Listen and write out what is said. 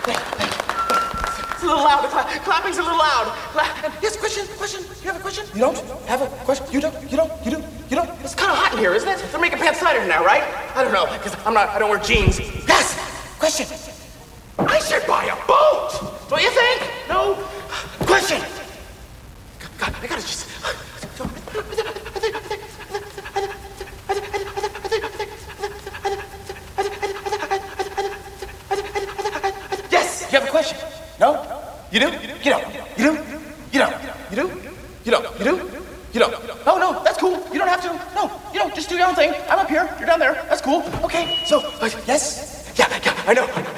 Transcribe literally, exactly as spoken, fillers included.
It's a little loud. The cla- clapping's a little loud. Cla- yes, question, question. You have a question? You don't have a question? You don't, you don't, you do, you don't? It's kind of hot in here, isn't it? They're making pants cider now, right? I don't know, because I'm not, I don't wear jeans. Yes, question. I should buy a boat. Don't you think? No? Question. God, I gotta just... Yes, you have a question. No? You do? You don't. You do? You don't. You do? You don't. You do? You don't. No, no, that's cool. You don't have to. No, you don't. Just do your own thing. I'm up here. You're down there. That's cool. Okay, so, uh, yes? Yeah, yeah, I know.